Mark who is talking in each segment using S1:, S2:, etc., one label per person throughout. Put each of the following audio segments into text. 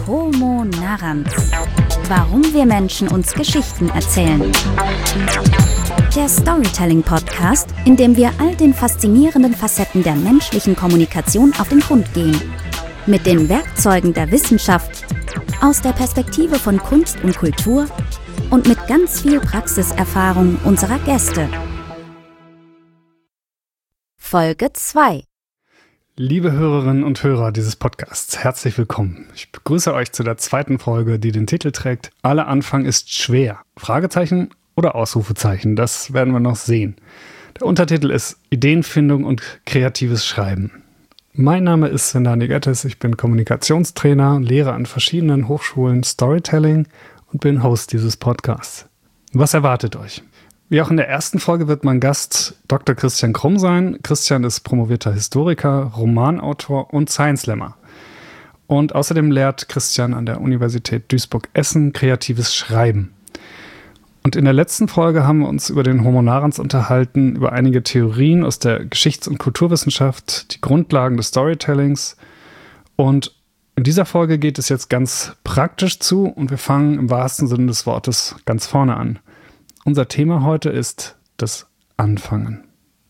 S1: Homo Narrans. Warum wir Menschen uns Geschichten erzählen. Der Storytelling-Podcast, in dem wir all den faszinierenden Facetten der menschlichen Kommunikation auf den Grund gehen. Mit den Werkzeugen der Wissenschaft, aus der Perspektive von Kunst und Kultur und mit ganz viel Praxiserfahrung unserer Gäste. Folge 2.
S2: Liebe Hörerinnen und Hörer dieses Podcasts, herzlich willkommen. Ich begrüße euch zu der zweiten Folge, die den Titel trägt: Aller Anfang ist schwer. Fragezeichen oder Ausrufezeichen, das werden wir noch sehen. Der Untertitel ist Ideenfindung und kreatives Schreiben. Mein Name ist Sindani Gettys, ich bin Kommunikationstrainer und lehre an verschiedenen Hochschulen Storytelling und bin Host dieses Podcasts. Was erwartet euch? Wie auch in der ersten Folge wird mein Gast Dr. Christian Krumm sein. Christian ist promovierter Historiker, Romanautor und Science-Slammer. Und außerdem lehrt Christian an der Universität Duisburg-Essen kreatives Schreiben. Und in der letzten Folge haben wir uns über den Homo Narrans unterhalten, über einige Theorien aus der Geschichts- und Kulturwissenschaft, die Grundlagen des Storytellings. Und in dieser Folge geht es jetzt ganz praktisch zu und wir fangen im wahrsten Sinne des Wortes ganz vorne an. Unser Thema heute ist das Anfangen.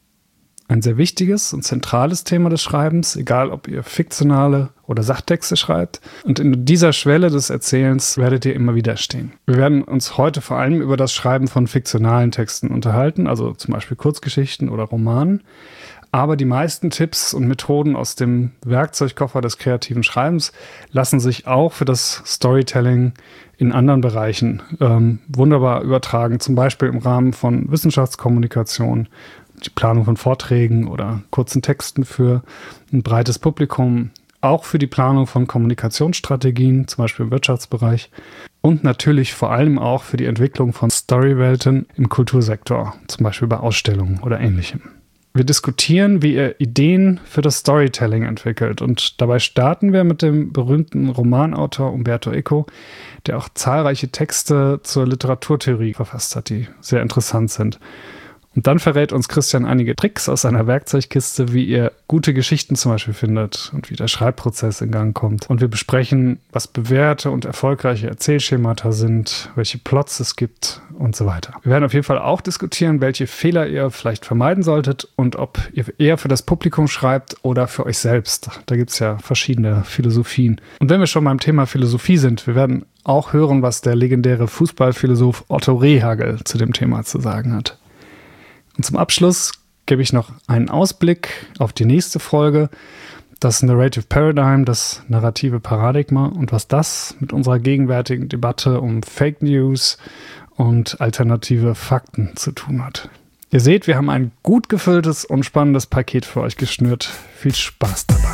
S2: Ein sehr wichtiges und zentrales Thema des Schreibens, egal ob ihr fiktionale oder Sachtexte schreibt. Und in dieser Schwelle des Erzählens werdet ihr immer wieder stehen. Wir werden uns heute vor allem über das Schreiben von fiktionalen Texten unterhalten, also zum Beispiel Kurzgeschichten oder Romanen. Aber die meisten Tipps und Methoden aus dem Werkzeugkoffer des kreativen Schreibens lassen sich auch für das Storytelling in anderen Bereichen wunderbar übertragen. Zum Beispiel im Rahmen von Wissenschaftskommunikation, die Planung von Vorträgen oder kurzen Texten für ein breites Publikum. Auch für die Planung von Kommunikationsstrategien, zum Beispiel im Wirtschaftsbereich. Und natürlich vor allem auch für die Entwicklung von Storywelten im Kultursektor, zum Beispiel bei Ausstellungen oder Ähnlichem. Wir diskutieren, wie ihr Ideen für das Storytelling entwickelt. Und dabei starten wir mit dem berühmten Romanautor Umberto Eco, der auch zahlreiche Texte zur Literaturtheorie verfasst hat, die sehr interessant sind. Und dann verrät uns Christian einige Tricks aus seiner Werkzeugkiste, wie ihr gute Geschichten zum Beispiel findet und wie der Schreibprozess in Gang kommt. Und wir besprechen, was bewährte und erfolgreiche Erzählschemata sind, welche Plots es gibt und so weiter. Wir werden auf jeden Fall auch diskutieren, welche Fehler ihr vielleicht vermeiden solltet und ob ihr eher für das Publikum schreibt oder für euch selbst. Da gibt es ja verschiedene Philosophien. Und wenn wir schon beim Thema Philosophie sind, wir werden auch hören, was der legendäre Fußballphilosoph Otto Rehhagel zu dem Thema zu sagen hat. Und zum Abschluss gebe ich noch einen Ausblick auf die nächste Folge, das Narrative Paradigm, das narrative Paradigma und was das mit unserer gegenwärtigen Debatte um Fake News und alternative Fakten zu tun hat. Ihr seht, wir haben ein gut gefülltes und spannendes Paket für euch geschnürt. Viel Spaß dabei.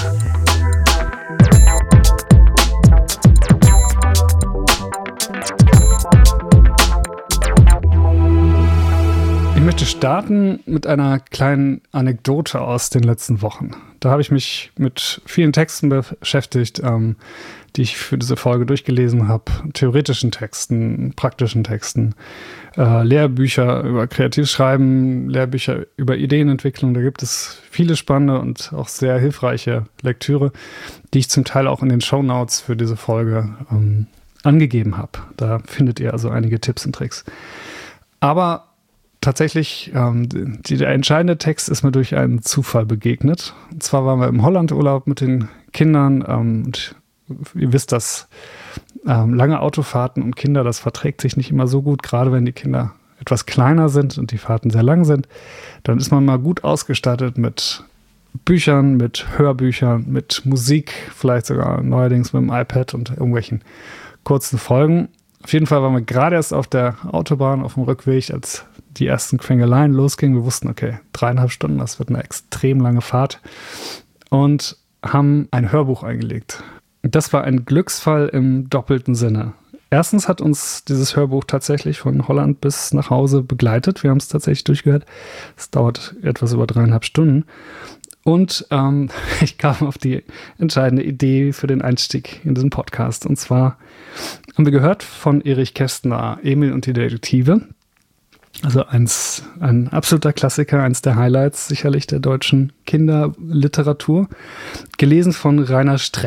S2: Ich möchte starten mit einer kleinen Anekdote aus den letzten Wochen. Da habe ich mich mit vielen Texten beschäftigt, die ich für diese Folge durchgelesen habe. Theoretischen Texten, praktischen Texten, Lehrbücher über kreatives Schreiben, Lehrbücher über Ideenentwicklung. Da gibt es viele spannende und auch sehr hilfreiche Lektüre, die ich zum Teil auch in den Shownotes für diese Folge angegeben habe. Da findet ihr also einige Tipps und Tricks. Aber tatsächlich, der entscheidende Text ist mir durch einen Zufall begegnet. Und zwar waren wir im Hollandurlaub mit den Kindern. Und ihr wisst, dass lange Autofahrten und Kinder, das verträgt sich nicht immer so gut, gerade wenn die Kinder etwas kleiner sind und die Fahrten sehr lang sind. Dann ist man mal gut ausgestattet mit Büchern, mit Hörbüchern, mit Musik, vielleicht sogar neuerdings mit dem iPad und irgendwelchen kurzen Folgen. Auf jeden Fall waren wir gerade erst auf der Autobahn auf dem Rückweg, als die ersten Quengeleien losgingen. Wir wussten, okay, 3,5 Stunden, das wird eine extrem lange Fahrt. Und haben ein Hörbuch eingelegt. Das war ein Glücksfall im doppelten Sinne. Erstens hat uns dieses Hörbuch tatsächlich von Holland bis nach Hause begleitet. Wir haben es tatsächlich durchgehört. Es dauert etwas über 3,5 Stunden. Und ich kam auf die entscheidende Idee für den Einstieg in diesen Podcast. Und zwar haben wir gehört von Erich Kästner, Emil und die Detektive. Also ein absoluter Klassiker, eins der Highlights sicherlich der deutschen Kinderliteratur, gelesen von Rainer Strecker.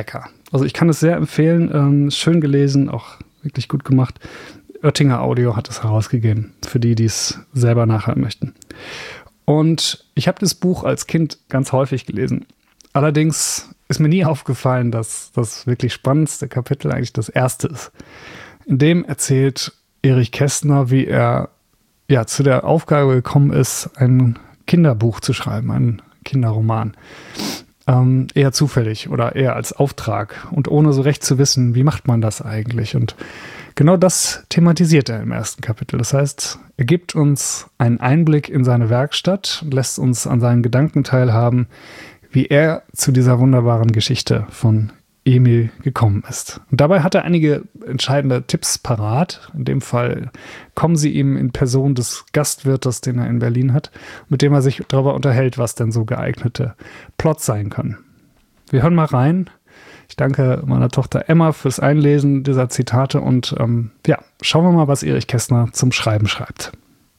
S2: Also ich kann es sehr empfehlen, schön gelesen, auch wirklich gut gemacht. Oettinger Audio hat es herausgegeben, für die es selber nachhören möchten. Und ich habe das Buch als Kind ganz häufig gelesen. Allerdings ist mir nie aufgefallen, dass das wirklich spannendste Kapitel eigentlich das erste ist. In dem erzählt Erich Kästner, wie er zu der Aufgabe gekommen ist, ein Kinderbuch zu schreiben, einen Kinderroman. Eher zufällig oder eher als Auftrag und ohne so recht zu wissen, wie macht man das eigentlich? Und genau das thematisiert er im ersten Kapitel. Das heißt, er gibt uns einen Einblick in seine Werkstatt und lässt uns an seinen Gedanken teilhaben, wie er zu dieser wunderbaren Geschichte von Emil gekommen ist. Und dabei hat er einige entscheidende Tipps parat. In dem Fall kommen sie ihm in Person des Gastwirtes, den er in Berlin hat, mit dem er sich darüber unterhält, was denn so geeignete Plots sein können. Wir hören mal rein. Ich danke meiner Tochter Emma fürs Einlesen dieser Zitate und schauen wir mal, was Erich Kästner zum Schreiben schreibt.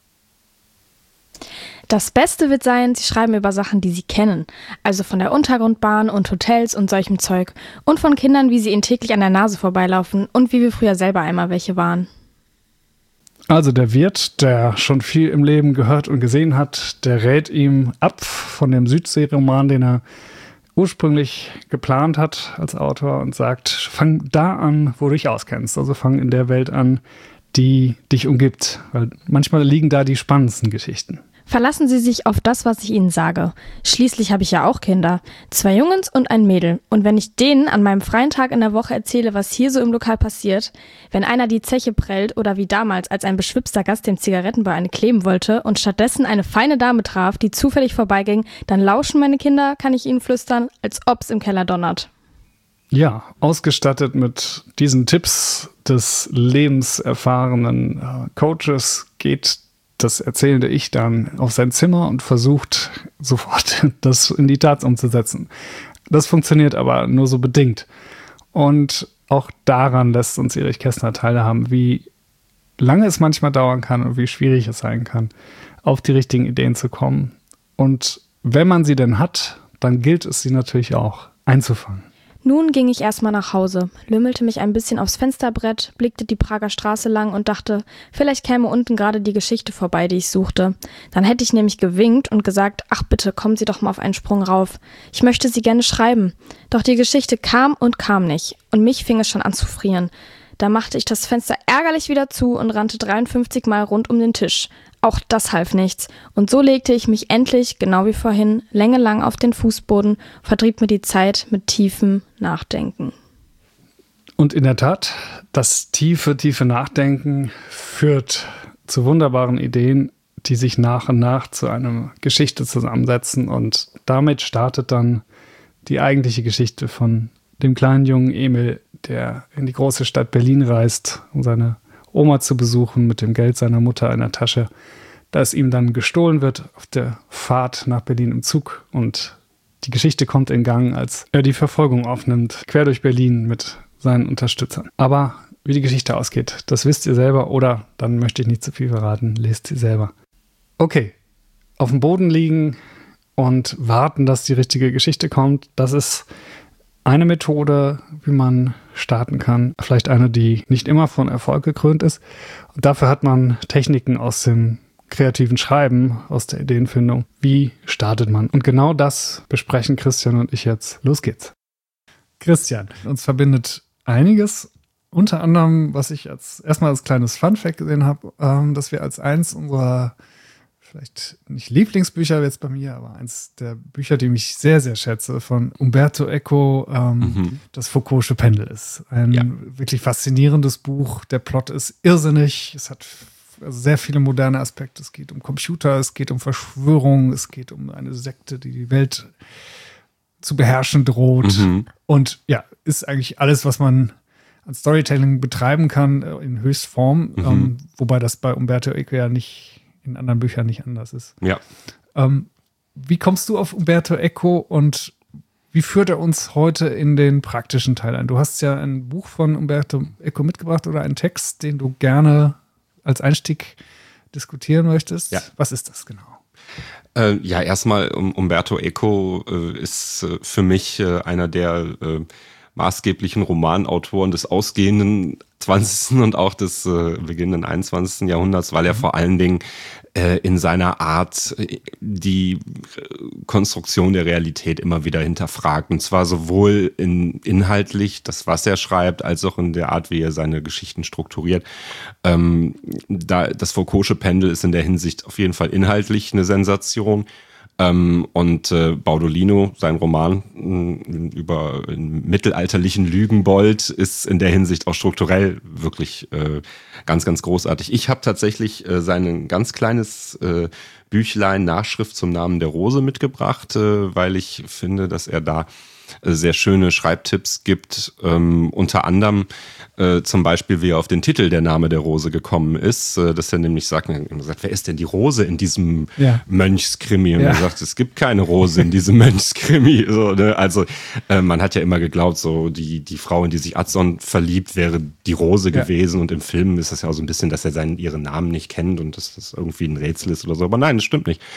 S3: Das Beste wird sein, Sie schreiben über Sachen, die Sie kennen. Also von der Untergrundbahn und Hotels und solchem Zeug. Und von Kindern, wie sie ihnen täglich an der Nase vorbeilaufen und wie wir früher selber einmal welche waren.
S2: Also der Wirt, der schon viel im Leben gehört und gesehen hat, der rät ihm ab von dem Südseeroman, den er ursprünglich geplant hat als Autor und sagt, fang da an, wo du dich auskennst. Also fang in der Welt an, die dich umgibt. Weil manchmal liegen da die spannendsten Geschichten.
S3: Verlassen Sie sich auf das, was ich Ihnen sage. Schließlich habe ich ja auch Kinder. 2 Jungens und ein Mädel. Und wenn ich denen an meinem freien Tag in der Woche erzähle, was hier so im Lokal passiert, wenn einer die Zeche prellt oder wie damals, als ein beschwipster Gast dem Zigarettenbau eine kleben wollte und stattdessen eine feine Dame traf, die zufällig vorbeiging, dann lauschen meine Kinder, kann ich Ihnen flüstern, als ob's im Keller donnert.
S2: Ja, ausgestattet mit diesen Tipps des lebenserfahrenen Coaches geht das erzählende Ich dann auf sein Zimmer und versucht sofort das in die Tat umzusetzen. Das funktioniert aber nur so bedingt. Und auch daran lässt uns Erich Kästner teilhaben, wie lange es manchmal dauern kann und wie schwierig es sein kann, auf die richtigen Ideen zu kommen. Und wenn man sie denn hat, dann gilt es, sie natürlich auch einzufangen.
S3: Nun ging ich erstmal nach Hause, lümmelte mich ein bisschen aufs Fensterbrett, blickte die Prager Straße lang und dachte, vielleicht käme unten gerade die Geschichte vorbei, die ich suchte. Dann hätte ich nämlich gewinkt und gesagt, ach bitte, kommen Sie doch mal auf einen Sprung rauf. Ich möchte sie gerne schreiben. Doch die Geschichte kam und kam nicht und mich fing es schon an zu frieren. Da machte ich das Fenster ärgerlich wieder zu und rannte 53 Mal rund um den Tisch. Auch das half nichts. Und so legte ich mich endlich, genau wie vorhin, längelang auf den Fußboden, vertrieb mir die Zeit mit tiefem Nachdenken.
S2: Und in der Tat, das tiefe Nachdenken führt zu wunderbaren Ideen, die sich nach und nach zu einer Geschichte zusammensetzen. Und damit startet dann die eigentliche Geschichte von dem kleinen jungen Emil, der in die große Stadt Berlin reist, um seine Oma zu besuchen mit dem Geld seiner Mutter in der Tasche, das ihm dann gestohlen wird auf der Fahrt nach Berlin im Zug. Und die Geschichte kommt in Gang, als er die Verfolgung aufnimmt, quer durch Berlin mit seinen Unterstützern. Aber wie die Geschichte ausgeht, das wisst ihr selber oder dann möchte ich nicht zu viel verraten, lest sie selber. Okay, auf dem Boden liegen und warten, dass die richtige Geschichte kommt, das ist eine Methode, wie man starten kann. Vielleicht eine, die nicht immer von Erfolg gekrönt ist. Und dafür hat man Techniken aus dem kreativen Schreiben, aus der Ideenfindung. Wie startet man? Und genau das besprechen Christian und ich jetzt. Los geht's. Christian, uns verbindet einiges. Unter anderem, was ich erstmal als kleines Funfact gesehen habe, dass wir als eins unserer vielleicht nicht Lieblingsbücher jetzt bei mir, aber eins der Bücher, die mich sehr, sehr schätze, von Umberto Eco, das Foucault'sche Pendel ist. Ein wirklich faszinierendes Buch. Der Plot ist irrsinnig. Es hat sehr viele moderne Aspekte. Es geht um Computer, es geht um Verschwörung, es geht um eine Sekte, die die Welt zu beherrschen droht. Und ja, ist eigentlich alles, was man an Storytelling betreiben kann, in Höchstform. Wobei das bei Umberto Eco ja nicht in anderen Büchern nicht anders ist.
S4: Ja.
S2: Wie kommst du auf Umberto Eco und wie führt er uns heute in den praktischen Teil ein? Du hast ja ein Buch von Umberto Eco mitgebracht oder einen Text, den du gerne als Einstieg diskutieren möchtest.
S4: Ja.
S2: Was ist das genau?
S4: Erstmal Umberto Eco ist für mich einer der maßgeblichen Romanautoren des ausgehenden 20. und auch des beginnenden 21. Jahrhunderts, weil er vor allen Dingen in seiner Art die Konstruktion der Realität immer wieder hinterfragt. Und zwar sowohl inhaltlich, das was er schreibt, als auch in der Art, wie er seine Geschichten strukturiert. Das Foucault'sche Pendel ist in der Hinsicht auf jeden Fall inhaltlich eine Sensation. Und Baudolino, sein Roman über einen mittelalterlichen Lügenbold, ist in der Hinsicht auch strukturell wirklich ganz, ganz großartig. Ich habe tatsächlich sein ganz kleines Büchlein Nachschrift zum Namen der Rose mitgebracht, weil ich finde, dass er da sehr schöne Schreibtipps gibt, unter anderem zum Beispiel, wie er auf den Titel Der Name der Rose gekommen ist, dass er nämlich sagt, wer ist denn die Rose in diesem Mönchskrimi? Und er sagt, es gibt keine Rose in diesem Mönchskrimi. So, ne? Also man hat ja immer geglaubt, so die Frau, in die sich Adson verliebt, wäre die Rose gewesen, und im Film ist das ja auch so ein bisschen, dass er ihren Namen nicht kennt und dass das irgendwie ein Rätsel ist oder so, aber nein, das stimmt nicht.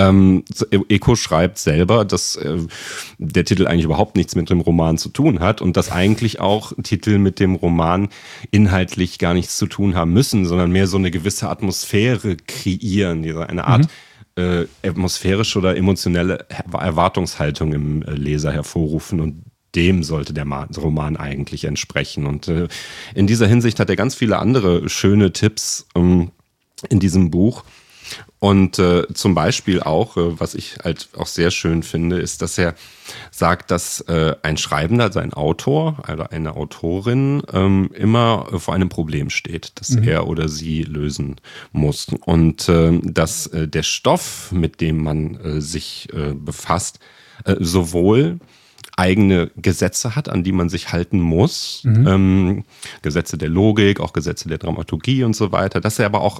S4: Eco schreibt selber, dass der Titel eigentlich überhaupt nichts mit dem Roman zu tun hat und dass eigentlich auch Titel mit dem Roman inhaltlich gar nichts zu tun haben müssen, sondern mehr so eine gewisse Atmosphäre kreieren, eine Art atmosphärische oder emotionelle Erwartungshaltung im Leser hervorrufen, und dem sollte der Roman eigentlich entsprechen. Und in dieser Hinsicht hat er ganz viele andere schöne Tipps in diesem Buch. Und zum Beispiel auch, was ich halt auch sehr schön finde, ist, dass er sagt, dass ein Schreibender, also ein Autor oder eine Autorin immer vor einem Problem steht, das er oder sie lösen muss. Und dass der Stoff, mit dem man sich befasst, sowohl eigene Gesetze hat, an die man sich halten muss, Gesetze der Logik, auch Gesetze der Dramaturgie und so weiter, dass er aber auch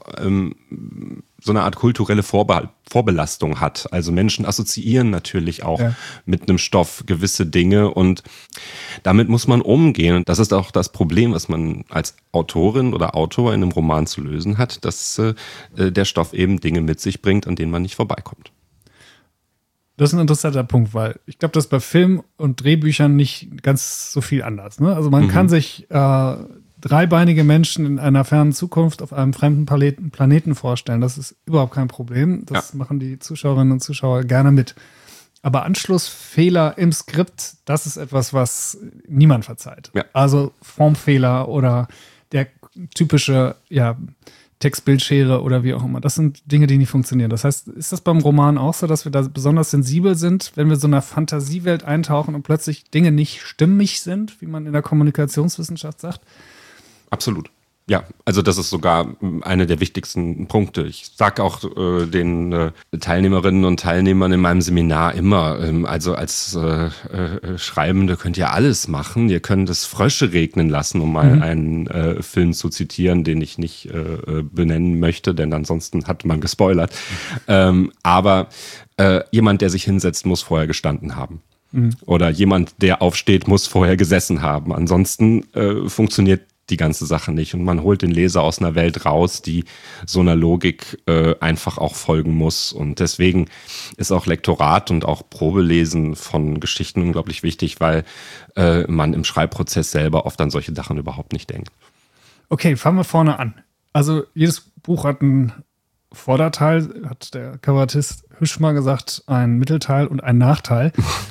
S4: so eine Art kulturelle Vorbelastung hat. Also Menschen assoziieren natürlich auch mit einem Stoff gewisse Dinge, und damit muss man umgehen. Und das ist auch das Problem, was man als Autorin oder Autor in einem Roman zu lösen hat, dass der Stoff eben Dinge mit sich bringt, an denen man nicht vorbeikommt.
S2: Das ist ein interessanter Punkt, weil ich glaube, das ist bei Film- und Drehbüchern nicht ganz so viel anders. Ne? Also man kann sich dreibeinige Menschen in einer fernen Zukunft auf einem fremden Planeten vorstellen. Das ist überhaupt kein Problem. Das machen die Zuschauerinnen und Zuschauer gerne mit. Aber Anschlussfehler im Skript, das ist etwas, was niemand verzeiht. Ja. Also Formfehler oder der typische, Textbildschere oder wie auch immer. Das sind Dinge, die nicht funktionieren. Das heißt, ist das beim Roman auch so, dass wir da besonders sensibel sind, wenn wir so in einer Fantasiewelt eintauchen und plötzlich Dinge nicht stimmig sind, wie man in der Kommunikationswissenschaft sagt?
S4: Absolut. Ja, also das ist sogar einer der wichtigsten Punkte. Ich sage auch den Teilnehmerinnen und Teilnehmern in meinem Seminar immer, also als Schreibende könnt ihr alles machen. Ihr könnt es Frösche regnen lassen, um mal einen Film zu zitieren, den ich nicht benennen möchte, denn ansonsten hat man gespoilert. Aber jemand, der sich hinsetzt, muss vorher gestanden haben. Oder jemand, der aufsteht, muss vorher gesessen haben. Ansonsten funktioniert die ganze Sache nicht. Und man holt den Leser aus einer Welt raus, die so einer Logik einfach auch folgen muss. Und deswegen ist auch Lektorat und auch Probelesen von Geschichten unglaublich wichtig, weil man im Schreibprozess selber oft an solche Sachen überhaupt nicht denkt.
S2: Okay, fangen wir vorne an. Also jedes Buch hat einen Vorderteil, hat der Kabarettist Hüsch mal gesagt, ein Mittelteil und ein Nachteil.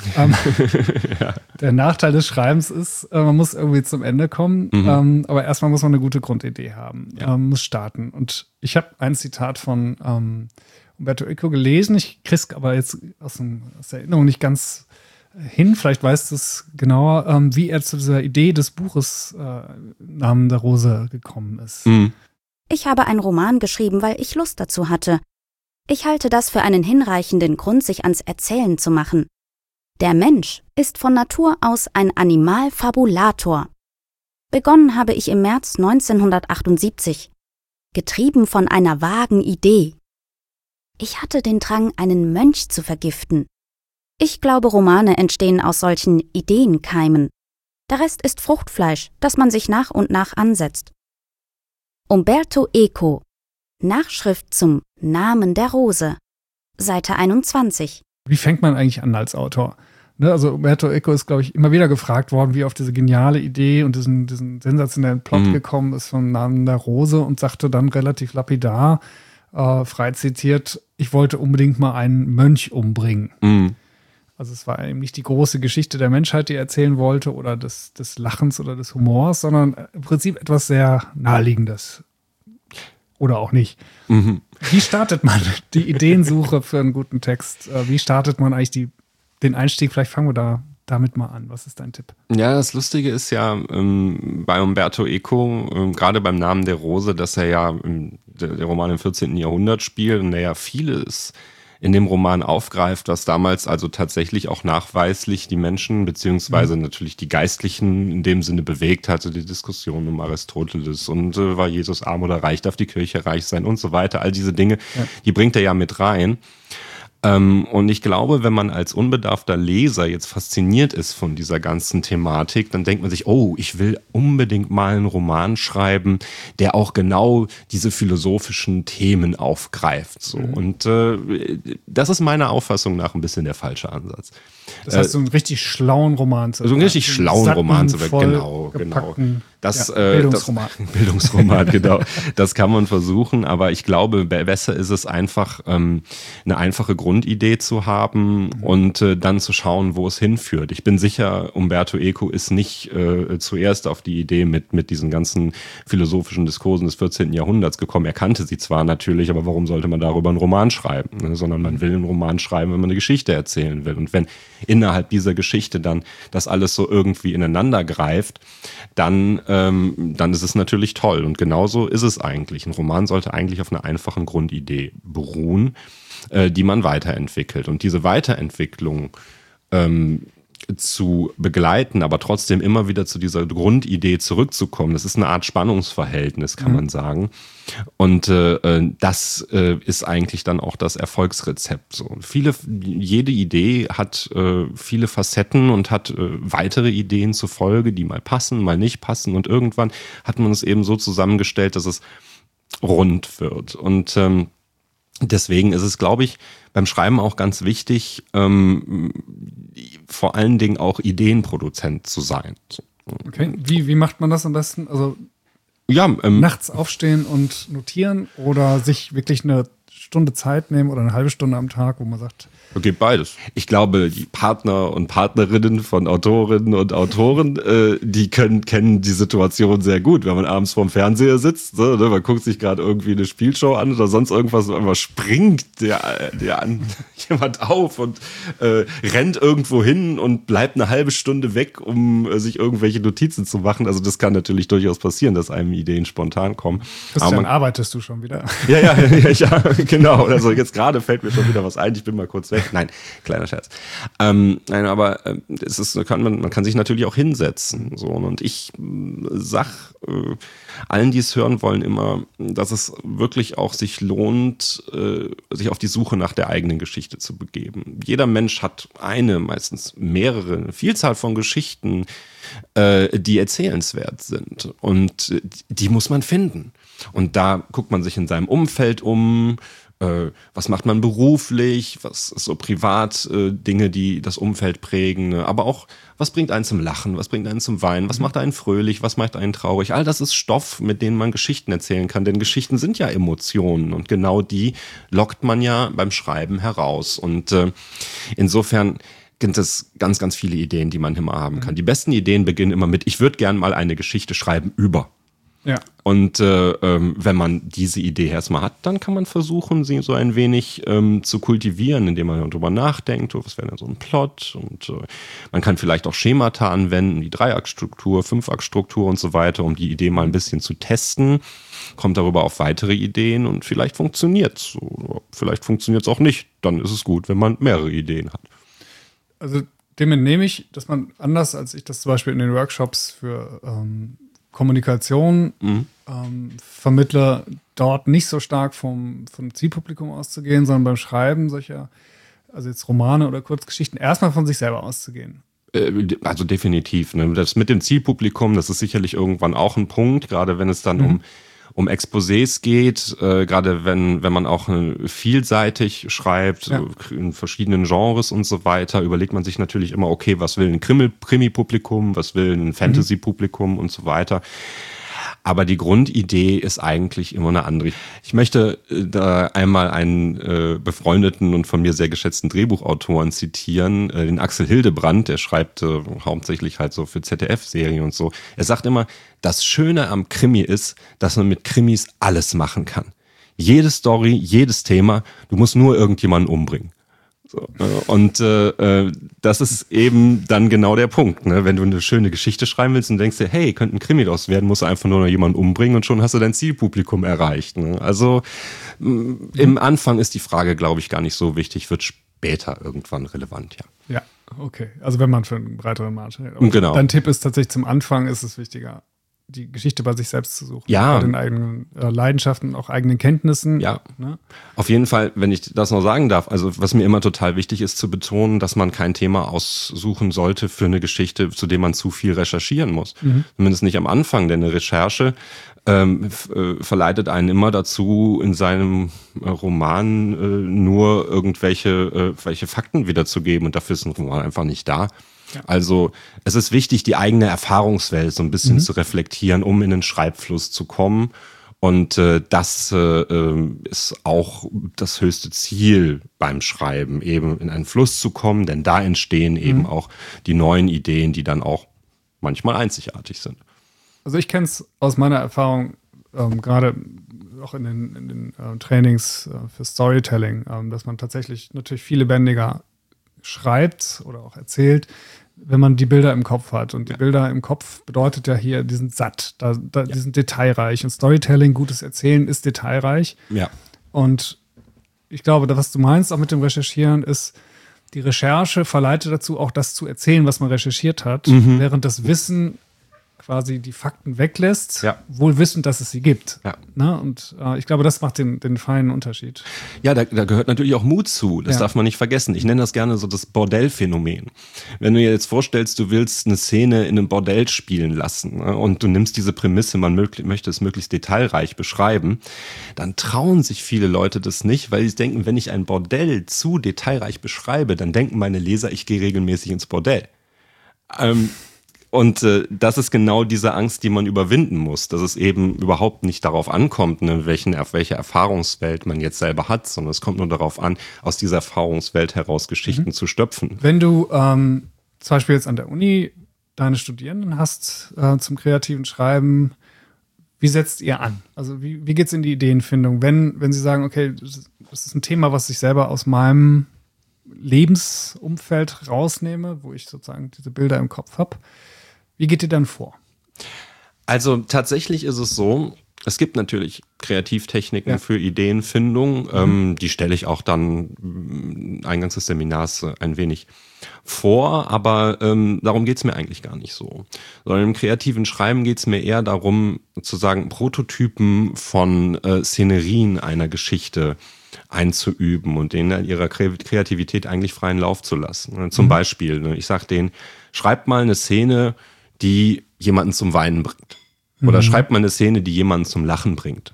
S2: Der Nachteil des Schreibens ist, man muss irgendwie zum Ende kommen, aber erstmal muss man eine gute Grundidee haben, muss starten. Und ich habe ein Zitat von Umberto Eco gelesen, ich krieg's aber jetzt aus der Erinnerung nicht ganz hin, vielleicht weißt du es genauer, wie er zu dieser Idee des Buches Namen der Rose gekommen ist.
S1: Ich habe einen Roman geschrieben, weil ich Lust dazu hatte. Ich halte das für einen hinreichenden Grund, sich ans Erzählen zu machen. Der Mensch ist von Natur aus ein Animalfabulator. Begonnen habe ich im März 1978, getrieben von einer vagen Idee. Ich hatte den Drang, einen Mönch zu vergiften. Ich glaube, Romane entstehen aus solchen Ideenkeimen. Der Rest ist Fruchtfleisch, das man sich nach und nach ansetzt. Umberto Eco, Nachschrift zum Namen der Rose, Seite 21.
S2: Wie fängt man eigentlich an als Autor? Ne, also Umberto Eco ist, glaube ich, immer wieder gefragt worden, wie er auf diese geniale Idee und diesen sensationellen Plot gekommen ist vom Namen der Rose und sagte dann relativ lapidar, frei zitiert, ich wollte unbedingt mal einen Mönch umbringen. Also es war eben nicht die große Geschichte der Menschheit, die er erzählen wollte oder des Lachens oder des Humors, sondern im Prinzip etwas sehr Naheliegendes. Oder auch nicht. Wie startet man die Ideensuche für einen guten Text? Wie startet man eigentlich den Einstieg? Vielleicht fangen wir damit mal an. Was ist dein Tipp?
S4: Ja, das Lustige ist ja bei Umberto Eco, gerade beim Namen der Rose, dass er ja der Roman im 14. Jahrhundert spielt und der ja vieles in dem Roman aufgreift, was damals also tatsächlich auch nachweislich die Menschen beziehungsweise natürlich die Geistlichen in dem Sinne bewegt hatte, die Diskussion um Aristoteles und war Jesus arm oder reich, darf die Kirche reich sein und so weiter. All diese Dinge, die bringt er ja mit rein. Und ich glaube, wenn man als unbedarfter Leser jetzt fasziniert ist von dieser ganzen Thematik, dann denkt man sich, oh, ich will unbedingt mal einen Roman schreiben, der auch genau diese philosophischen Themen aufgreift. So. Und das ist meiner Auffassung nach ein bisschen der falsche Ansatz.
S2: Das heißt, so einen richtig schlauen Roman zu
S4: so einen richtig schlauen Roman zu genau.
S2: Bildungsroman.
S4: Bildungsroman, genau. Das kann man versuchen, aber ich glaube, besser ist es einfach, eine einfache Grundidee zu haben und dann zu schauen, wo es hinführt. Ich bin sicher, Umberto Eco ist nicht zuerst auf die Idee mit diesen ganzen philosophischen Diskursen des 14. Jahrhunderts gekommen. Er kannte sie zwar natürlich, aber warum sollte man darüber einen Roman schreiben? Ne? Sondern man will einen Roman schreiben, wenn man eine Geschichte erzählen will. Und wenn innerhalb dieser Geschichte dann das alles so irgendwie ineinander greift, dann ist es natürlich toll. Und genauso ist es eigentlich. Ein Roman sollte eigentlich auf einer einfachen Grundidee beruhen, die man weiterentwickelt. Und diese Weiterentwicklung zu begleiten, aber trotzdem immer wieder zu dieser Grundidee zurückzukommen, das ist eine Art Spannungsverhältnis, kann man sagen. Und das ist eigentlich dann auch das Erfolgsrezept. So. Jede Idee hat viele Facetten und hat weitere Ideen zur Folge, die mal passen, mal nicht passen. Und irgendwann hat man es eben so zusammengestellt, dass es rund wird. Und deswegen ist es, glaube ich, beim Schreiben auch ganz wichtig, vor allen Dingen auch Ideenproduzent zu sein.
S2: Okay, wie macht man das am besten? Also nachts aufstehen und notieren oder sich wirklich eine Stunde Zeit nehmen oder eine halbe Stunde am Tag, wo man sagt...
S4: Okay, beides. Ich glaube, die Partner und Partnerinnen von Autorinnen und Autoren, die kennen die Situation sehr gut, wenn man abends vorm Fernseher sitzt, ne, man guckt sich gerade irgendwie eine Spielshow an oder sonst irgendwas, und einmal springt der an jemand auf und rennt irgendwo hin und bleibt eine halbe Stunde weg, um sich irgendwelche Notizen zu machen. Also das kann natürlich durchaus passieren, dass einem Ideen spontan kommen.
S2: Christian, arbeitest du schon wieder?
S4: Ja, genau. Also jetzt gerade fällt mir schon wieder was ein, ich bin mal kurz weg. Nein, kleiner Scherz. Nein, aber man kann sich natürlich auch hinsetzen. So. Und ich sag allen, die es hören wollen, immer, dass es wirklich auch sich lohnt, sich auf die Suche nach der eigenen Geschichte zu begeben. Jeder Mensch hat meistens mehrere, eine Vielzahl von Geschichten, die erzählenswert sind. Und die muss man finden. Und da guckt man sich in seinem Umfeld um. Was macht man beruflich, was ist so privat, Dinge, die das Umfeld prägen, ne? Aber auch, was bringt einen zum Lachen, was bringt einen zum Weinen, was macht einen fröhlich, was macht einen traurig. All das ist Stoff, mit dem man Geschichten erzählen kann, denn Geschichten sind ja Emotionen und genau die lockt man ja beim Schreiben heraus. Und insofern gibt es ganz, ganz viele Ideen, die man immer haben kann. Die besten Ideen beginnen immer mit, ich würde gern mal eine Geschichte schreiben über.
S2: Ja.
S4: Und wenn man diese Idee erstmal hat, dann kann man versuchen, sie so ein wenig zu kultivieren, indem man darüber nachdenkt, was wäre denn so ein Plot. Und man kann vielleicht auch Schemata anwenden, wie Dreiaktstruktur, Fünfaktstruktur und so weiter, um die Idee mal ein bisschen zu testen. Kommt darüber auf weitere Ideen und vielleicht funktioniert es. Oder vielleicht funktioniert es auch nicht. Dann ist es gut, wenn man mehrere Ideen hat.
S2: Also dem entnehme ich, dass man anders, als ich das zum Beispiel in den Workshops für Kommunikation vermittle, dort nicht so stark vom Zielpublikum auszugehen, sondern beim Schreiben solcher, also jetzt Romane oder Kurzgeschichten, erstmal von sich selber auszugehen.
S4: Also definitiv. Ne? Das mit dem Zielpublikum, das ist sicherlich irgendwann auch ein Punkt, gerade wenn es dann um Exposés geht, gerade wenn man auch vielseitig schreibt, in verschiedenen Genres und so weiter, überlegt man sich natürlich immer, okay, was will ein Krimi-Publikum, was will ein Fantasy-Publikum und so weiter. Aber die Grundidee ist eigentlich immer eine andere. Ich möchte da einmal einen befreundeten und von mir sehr geschätzten Drehbuchautoren zitieren, den Axel Hildebrandt, der schreibt hauptsächlich halt so für ZDF-Serien und so. Er sagt immer, das Schöne am Krimi ist, dass man mit Krimis alles machen kann. Jede Story, jedes Thema, du musst nur irgendjemanden umbringen. So, und das ist eben dann genau der Punkt, ne? Wenn du eine schöne Geschichte schreiben willst und denkst dir, hey, könnte ein Krimi draus werden, musst du einfach nur noch jemanden umbringen und schon hast du dein Zielpublikum erreicht. Ne? Also im Anfang ist die Frage, glaube ich, gar nicht so wichtig, wird später irgendwann relevant, ja.
S2: Ja, okay. Also wenn man für einen breiteren Markt hält.
S4: Genau.
S2: Dein Tipp ist tatsächlich, zum Anfang ist es wichtiger, die Geschichte bei sich selbst zu suchen.
S4: Ja.
S2: Bei den eigenen Leidenschaften, auch eigenen Kenntnissen.
S4: Ja.
S2: Ne?
S4: Auf jeden Fall, wenn ich das noch sagen darf, also was mir immer total wichtig ist zu betonen, dass man kein Thema aussuchen sollte für eine Geschichte, zu dem man zu viel recherchieren muss. Zumindest nicht am Anfang, denn eine Recherche verleitet einen immer dazu, in seinem Roman nur irgendwelche welche Fakten wiederzugeben und dafür ist ein Roman einfach nicht da. Ja. Also es ist wichtig, die eigene Erfahrungswelt so ein bisschen zu reflektieren, um in den Schreibfluss zu kommen. Und das ist auch das höchste Ziel beim Schreiben, eben in einen Fluss zu kommen, denn da entstehen eben auch die neuen Ideen, die dann auch manchmal einzigartig sind.
S2: Also ich kenne es aus meiner Erfahrung, gerade auch in den Trainings für Storytelling, dass man tatsächlich natürlich viel lebendiger schreibt oder auch erzählt, wenn man die Bilder im Kopf hat. Und die Bilder im Kopf bedeutet ja hier, die sind satt, die sind detailreich. Und Storytelling, gutes Erzählen ist detailreich.
S4: Ja.
S2: Und ich glaube, was du meinst auch mit dem Recherchieren ist, die Recherche verleitet dazu, auch das zu erzählen, was man recherchiert hat, während das Wissen quasi die Fakten weglässt, wohl wissend, dass es sie gibt. Ja. Na, und ich glaube, das macht den feinen Unterschied.
S4: Ja, da gehört natürlich auch Mut zu. Das darf man nicht vergessen. Ich nenne das gerne so das Bordellphänomen. Wenn du dir jetzt vorstellst, du willst eine Szene in einem Bordell spielen lassen, ne, und du nimmst diese Prämisse, man möchte es möglichst detailreich beschreiben, dann trauen sich viele Leute das nicht, weil sie denken, wenn ich ein Bordell zu detailreich beschreibe, dann denken meine Leser, ich gehe regelmäßig ins Bordell. Und das ist genau diese Angst, die man überwinden muss, dass es eben überhaupt nicht darauf ankommt, ne, welche Erfahrungswelt man jetzt selber hat, sondern es kommt nur darauf an, aus dieser Erfahrungswelt heraus Geschichten zu stöpfen.
S2: Wenn du zum Beispiel jetzt an der Uni deine Studierenden hast zum kreativen Schreiben, wie setzt ihr an? Also wie geht's in die Ideenfindung? Wenn sie sagen, okay, das ist ein Thema, was ich selber aus meinem Lebensumfeld rausnehme, wo ich sozusagen diese Bilder im Kopf habe, wie geht ihr dann vor?
S4: Also tatsächlich ist es so, es gibt natürlich Kreativtechniken für Ideenfindung, die stelle ich auch dann eingangs des Seminars ein wenig vor, aber darum geht's mir eigentlich gar nicht so. Sondern im kreativen Schreiben geht's mir eher darum, sozusagen Prototypen von Szenerien einer Geschichte einzuüben und denen ihrer Kreativität eigentlich freien Lauf zu lassen. Zum Beispiel, ich sage denen, schreibt mal eine Szene, die jemanden zum Weinen bringt. Oder schreibt mal eine Szene, die jemanden zum Lachen bringt.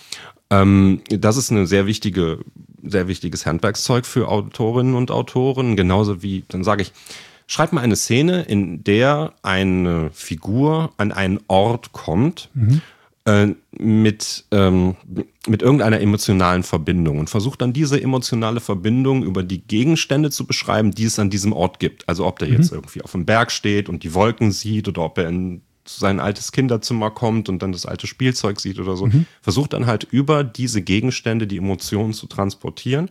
S4: Das ist ein sehr wichtiges Handwerkszeug für Autorinnen und Autoren. Genauso wie, dann sage ich, schreibt mal eine Szene, in der eine Figur an einen Ort kommt, mit irgendeiner emotionalen Verbindung und versucht dann diese emotionale Verbindung über die Gegenstände zu beschreiben, die es an diesem Ort gibt. Also ob der jetzt irgendwie auf dem Berg steht und die Wolken sieht oder ob er in sein altes Kinderzimmer kommt und dann das alte Spielzeug sieht oder so. Versucht dann halt über diese Gegenstände die Emotionen zu transportieren.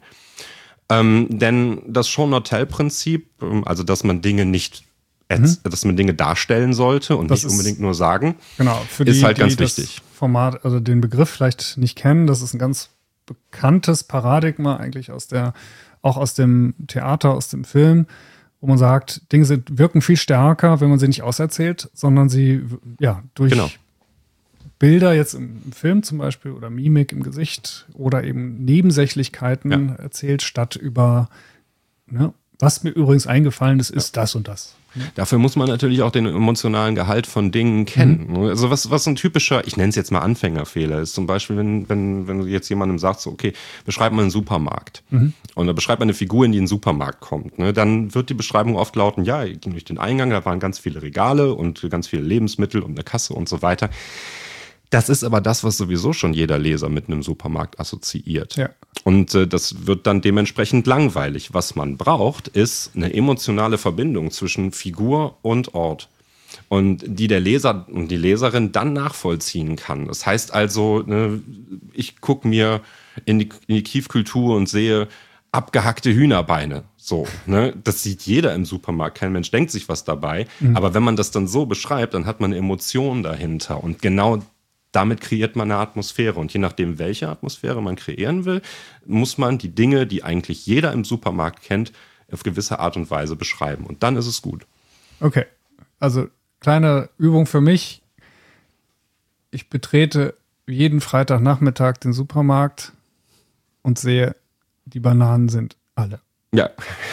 S4: Denn das Show-Not-Tell-Prinzip, also dass man Dinge nicht dass man Dinge darstellen sollte und nicht unbedingt nur sagen,
S2: genau, für
S4: ist
S2: die,
S4: halt ganz
S2: die
S4: wichtig.
S2: Das Format, also den Begriff vielleicht nicht kennen, das ist ein ganz bekanntes Paradigma eigentlich auch aus dem Theater, aus dem Film, wo man sagt, Dinge wirken viel stärker, wenn man sie nicht auserzählt, sondern sie durch Bilder jetzt im Film zum Beispiel oder Mimik im Gesicht oder eben Nebensächlichkeiten erzählt, statt über was mir übrigens eingefallen ist, ist das und das.
S4: Dafür muss man natürlich auch den emotionalen Gehalt von Dingen kennen. Also was ein typischer, ich nenne es jetzt mal Anfängerfehler ist, zum Beispiel, wenn du jetzt jemandem sagst, so, okay, beschreib mal einen Supermarkt. Und dann beschreib mal eine Figur, in die in den Supermarkt kommt. Ne? Dann wird die Beschreibung oft lauten, ja, ich ging durch den Eingang, da waren ganz viele Regale und ganz viele Lebensmittel und eine Kasse und so weiter. Das ist aber das, was sowieso schon jeder Leser mit einem Supermarkt assoziiert. Ja. Und das wird dann dementsprechend langweilig. Was man braucht, ist eine emotionale Verbindung zwischen Figur und Ort. Und die der Leser und die Leserin dann nachvollziehen kann. Das heißt also, ne, ich gucke mir in die Tiefkühltruhe und sehe abgehackte Hühnerbeine. So, ne? Das sieht jeder im Supermarkt. Kein Mensch denkt sich was dabei. Aber wenn man das dann so beschreibt, dann hat man eine Emotion dahinter. Und genau damit kreiert man eine Atmosphäre. Und je nachdem, welche Atmosphäre man kreieren will, muss man die Dinge, die eigentlich jeder im Supermarkt kennt, auf gewisse Art und Weise beschreiben. Und dann ist es gut.
S2: Okay, also kleine Übung für mich. Ich betrete jeden Freitagnachmittag den Supermarkt und sehe, die Bananen sind alle.
S4: Ja.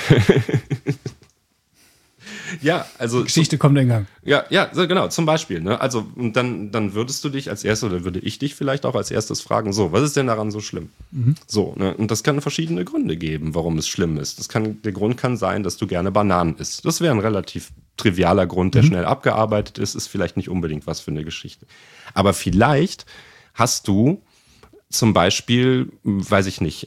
S4: Ja, also.
S2: Die Geschichte kommt in Gang.
S4: Ja, genau, zum Beispiel. Ne? Also, und dann würdest du dich als erstes, oder würde ich dich vielleicht auch als erstes fragen, so, was ist denn daran so schlimm? So, ne? Und das kann verschiedene Gründe geben, warum es schlimm ist. Der Grund kann sein, dass du gerne Bananen isst. Das wäre ein relativ trivialer Grund, der schnell abgearbeitet ist vielleicht nicht unbedingt was für eine Geschichte. Aber vielleicht hast du zum Beispiel, weiß ich nicht,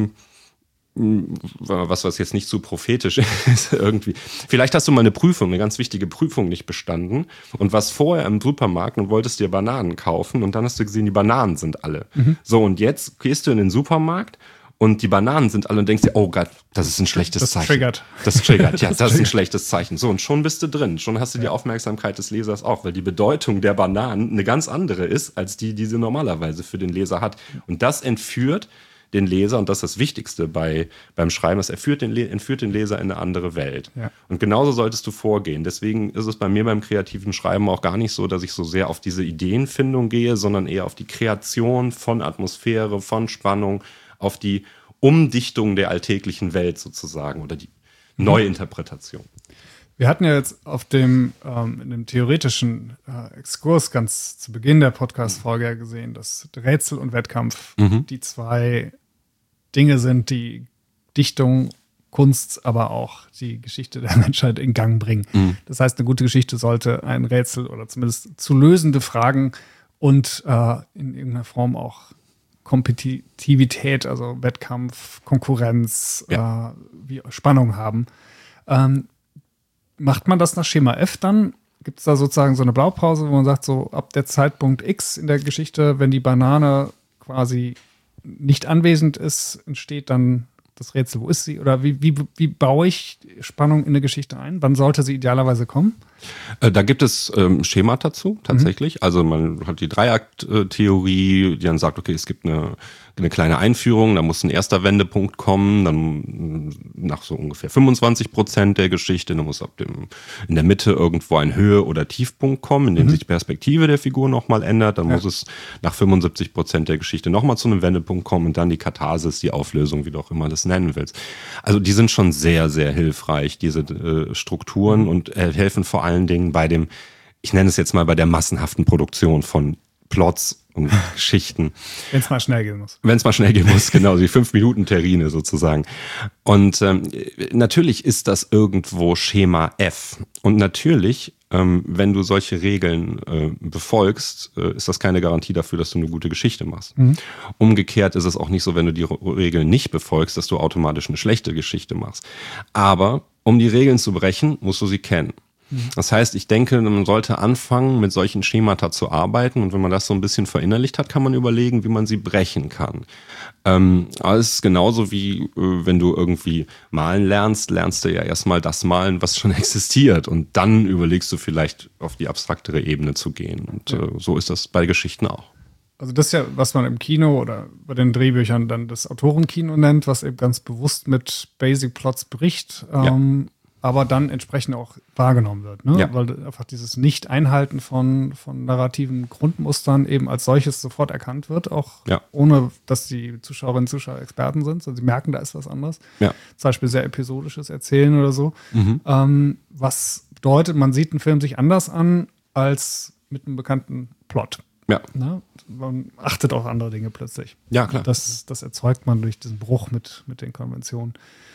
S4: was jetzt nicht so prophetisch ist irgendwie. Vielleicht hast du mal eine ganz wichtige Prüfung nicht bestanden und warst vorher im Supermarkt und wolltest dir Bananen kaufen und dann hast du gesehen, die Bananen sind alle. So, und jetzt gehst du in den Supermarkt und die Bananen sind alle und denkst dir, oh Gott, das ist ein schlechtes Zeichen. Das triggert, ja, das ist ein schlechtes Zeichen. So, und schon bist du drin. Schon hast du die Aufmerksamkeit des Lesers auch, weil die Bedeutung der Bananen eine ganz andere ist, als die sie normalerweise für den Leser hat. Und das entführt den Leser, und das ist das Wichtigste beim Schreiben, das entführt den Leser in eine andere Welt. Ja. Und genauso solltest du vorgehen. Deswegen ist es bei mir beim kreativen Schreiben auch gar nicht so, dass ich so sehr auf diese Ideenfindung gehe, sondern eher auf die Kreation von Atmosphäre, von Spannung, auf die Umdichtung der alltäglichen Welt sozusagen oder die Neuinterpretation.
S2: Wir hatten ja jetzt in dem theoretischen Exkurs ganz zu Beginn der Podcast-Folge ja gesehen, dass Rätsel und Wettkampf die zwei Dinge sind, die Dichtung, Kunst, aber auch die Geschichte der Menschheit in Gang bringen. Das heißt, eine gute Geschichte sollte ein Rätsel oder zumindest zu lösende Fragen und in irgendeiner Form auch Kompetitivität, also Wettkampf, Konkurrenz, wie Spannung haben. Macht man das nach Schema F dann? Gibt es da sozusagen so eine Blaupause, wo man sagt, so ab der Zeitpunkt X in der Geschichte, wenn die Banane quasi nicht anwesend ist, entsteht dann das Rätsel, wo ist sie? Oder wie baue ich Spannung in eine Geschichte ein? Wann sollte sie idealerweise kommen?
S4: Da gibt es Schemata dazu, tatsächlich. Also man hat die Dreiakt-Theorie, die dann sagt, okay, es gibt eine kleine Einführung, da muss ein erster Wendepunkt kommen, dann nach so ungefähr 25% der Geschichte, dann muss in der Mitte irgendwo ein Höhe- oder Tiefpunkt kommen, in dem sich die Perspektive der Figur nochmal ändert, dann muss es nach 75% der Geschichte nochmal zu einem Wendepunkt kommen und dann die Katharsis, die Auflösung, wie du auch immer das nennen willst. Also die sind schon sehr, sehr hilfreich, diese Strukturen und helfen vor allen Dingen ich nenne es jetzt mal bei der massenhaften Produktion von Plots und Geschichten.
S2: Wenn es mal schnell gehen muss.
S4: Wenn es mal schnell gehen muss, genau, die 5-Minuten-Terrine sozusagen. Und natürlich ist das irgendwo Schema F. Und natürlich, wenn du solche Regeln befolgst, ist das keine Garantie dafür, dass du eine gute Geschichte machst. Umgekehrt ist es auch nicht so, wenn du die Regeln nicht befolgst, dass du automatisch eine schlechte Geschichte machst. Aber um die Regeln zu brechen, musst du sie kennen. Das heißt, ich denke, man sollte anfangen, mit solchen Schemata zu arbeiten und wenn man das so ein bisschen verinnerlicht hat, kann man überlegen, wie man sie brechen kann. Aber es ist genauso wie, wenn du irgendwie malen lernst du ja erstmal das malen, was schon existiert und dann überlegst du vielleicht auf die abstraktere Ebene zu gehen und so ist das bei Geschichten auch.
S2: Also das ist ja, was man im Kino oder bei den Drehbüchern dann das Autorenkino nennt, was eben ganz bewusst mit Basic Plots bricht. aber dann entsprechend auch wahrgenommen wird. Ne?
S4: Ja.
S2: Weil einfach dieses Nicht-Einhalten von narrativen Grundmustern eben als solches sofort erkannt wird, auch ohne, dass die Zuschauerinnen und Zuschauer Experten sind. Also sie merken, da ist was anderes.
S4: Ja.
S2: Zum Beispiel sehr episodisches Erzählen oder so. Was bedeutet, man sieht einen Film sich anders an als mit einem bekannten Plot.
S4: Ja.
S2: Ne? Man achtet auf andere Dinge plötzlich.
S4: Ja, klar.
S2: Das erzeugt man durch diesen Bruch mit den Konventionen.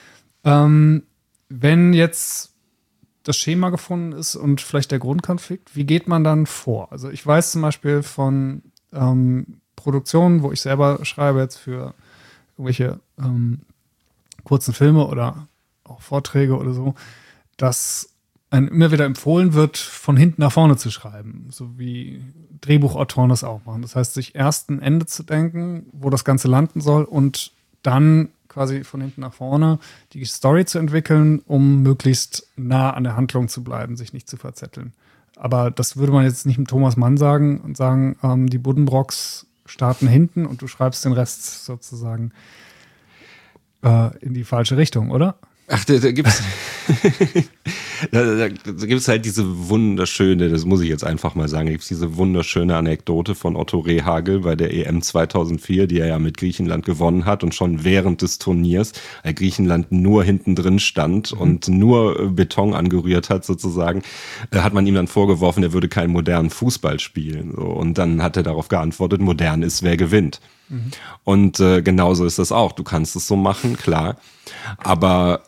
S2: Wenn jetzt das Schema gefunden ist und vielleicht der Grundkonflikt, wie geht man dann vor? Also ich weiß zum Beispiel von Produktionen, wo ich selber schreibe jetzt für irgendwelche kurzen Filme oder auch Vorträge oder so, dass einem immer wieder empfohlen wird, von hinten nach vorne zu schreiben, so wie Drehbuchautoren das auch machen. Das heißt, sich erst ein Ende zu denken, wo das Ganze landen soll und dann quasi von hinten nach vorne die Story zu entwickeln, um möglichst nah an der Handlung zu bleiben, sich nicht zu verzetteln. Aber das würde man jetzt nicht mit Thomas Mann sagen und sagen, die Buddenbrocks starten hinten und du schreibst den Rest sozusagen in die falsche Richtung, oder?
S4: Ach, da gibt's da gibt's halt diese wunderschöne, das muss ich jetzt einfach mal sagen, gibt's diese wunderschöne Anekdote von Otto Rehhagel bei der EM 2004, die er ja mit Griechenland gewonnen hat und schon während des Turniers, weil Griechenland nur hinten drin stand und nur Beton angerührt hat sozusagen, hat man ihm dann vorgeworfen, er würde keinen modernen Fußball spielen. So. Und dann hat er darauf geantwortet, modern ist, wer gewinnt. Und genauso ist das auch. Du kannst es so machen, klar. Aber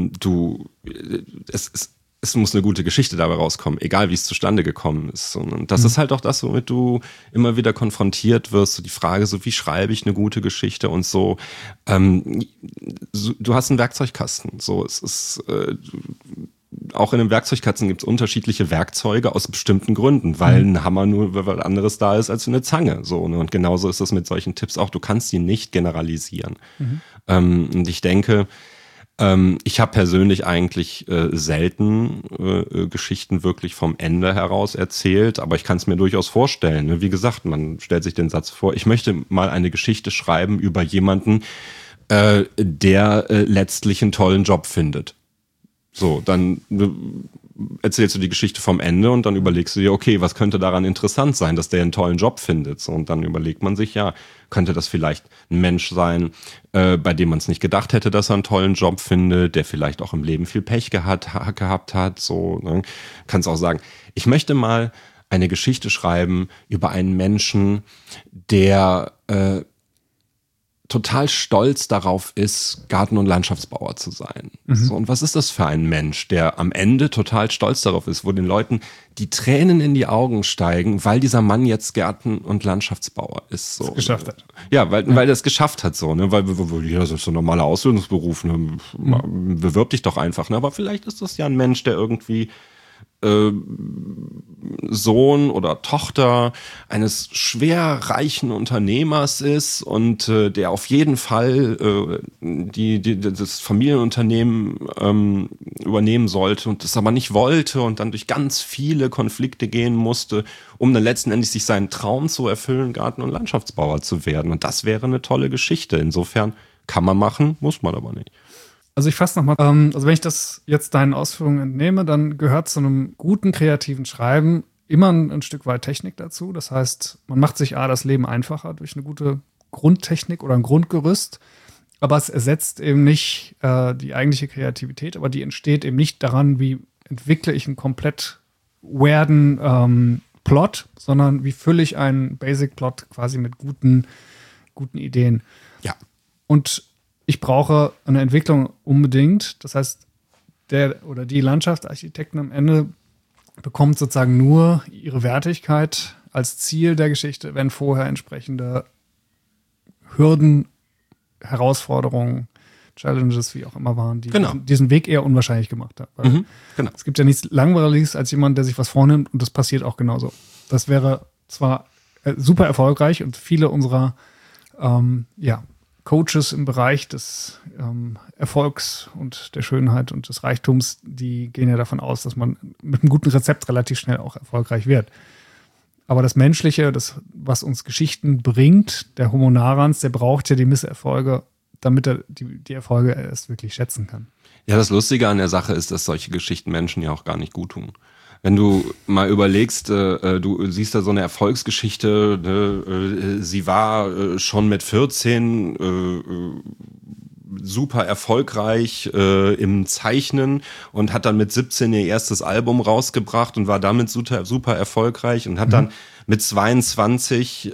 S4: es muss eine gute Geschichte dabei rauskommen, egal wie es zustande gekommen ist. Und das ist halt auch das, womit du immer wieder konfrontiert wirst. So die Frage, so wie schreibe ich eine gute Geschichte und so. Du hast einen Werkzeugkasten. So, es ist auch in einem Werkzeugkasten gibt es unterschiedliche Werkzeuge aus bestimmten Gründen, weil ein Hammer nur was anderes da ist als eine Zange. So, ne? Und genauso ist es mit solchen Tipps auch. Du kannst sie nicht generalisieren. Und ich denke, ich habe persönlich eigentlich selten Geschichten wirklich vom Ende heraus erzählt, aber ich kann es mir durchaus vorstellen. Ne? Wie gesagt, man stellt sich den Satz vor, ich möchte mal eine Geschichte schreiben über jemanden, der letztlich einen tollen Job findet. So, dann erzählst du die Geschichte vom Ende und dann überlegst du dir, okay, was könnte daran interessant sein, dass der einen tollen Job findet? So, und dann überlegt man sich, ja, könnte das vielleicht ein Mensch sein, bei dem man es nicht gedacht hätte, dass er einen tollen Job findet, der vielleicht auch im Leben viel Pech gehabt hat. So, ne? Kannst auch sagen, ich möchte mal eine Geschichte schreiben über einen Menschen, der total stolz darauf ist, Garten- und Landschaftsbauer zu sein. So, und was ist das für ein Mensch, der am Ende total stolz darauf ist, wo den Leuten die Tränen in die Augen steigen, weil dieser Mann jetzt Garten- und Landschaftsbauer ist. So.
S2: Das geschafft hat.
S4: Ja, weil er es geschafft hat, so, ne? Weil ja, das ist so ein normaler Ausbildungsberuf, ne? Bewirb dich doch einfach, ne? Aber vielleicht ist das ja ein Mensch, der irgendwie Sohn oder Tochter eines schwer reichen Unternehmers ist und der auf jeden Fall das Familienunternehmen übernehmen sollte und das aber nicht wollte und dann durch ganz viele Konflikte gehen musste, um dann letzten Endes sich seinen Traum zu erfüllen, Garten- und Landschaftsbauer zu werden. Und das wäre eine tolle Geschichte. Insofern kann man machen, muss man aber nicht.
S2: Also ich fasse nochmal, also wenn ich das jetzt deinen Ausführungen entnehme, dann gehört zu einem guten kreativen Schreiben immer ein Stück weit Technik dazu. Das heißt, man macht sich das Leben einfacher durch eine gute Grundtechnik oder ein Grundgerüst, aber es ersetzt eben nicht die eigentliche Kreativität, aber die entsteht eben nicht daran, wie entwickle ich einen komplett weirden Plot, sondern wie fülle ich einen Basic-Plot quasi mit guten Ideen.
S4: Ja.
S2: Und ich brauche eine Entwicklung unbedingt. Das heißt, der oder die Landschaftsarchitekten am Ende bekommt sozusagen nur ihre Wertigkeit als Ziel der Geschichte, wenn vorher entsprechende Hürden, Herausforderungen, Challenges, wie auch immer waren, die diesen Weg eher unwahrscheinlich gemacht haben. Weil
S4: Genau.
S2: Es gibt ja nichts Langweiliges als jemand, der sich was vornimmt und das passiert auch genauso. Das wäre zwar super erfolgreich und viele unserer Coaches im Bereich des Erfolgs und der Schönheit und des Reichtums, die gehen ja davon aus, dass man mit einem guten Rezept relativ schnell auch erfolgreich wird. Aber das Menschliche, das, was uns Geschichten bringt, der Homo narans, der braucht ja die Misserfolge, damit er die Erfolge erst wirklich schätzen kann.
S4: Ja, das Lustige an der Sache ist, dass solche Geschichten Menschen ja auch gar nicht gut tun. Wenn du mal überlegst, du siehst da so eine Erfolgsgeschichte, ne, sie war schon mit 14 super erfolgreich im Zeichnen und hat dann mit 17 ihr erstes Album rausgebracht und war damit super erfolgreich und hat dann mit 22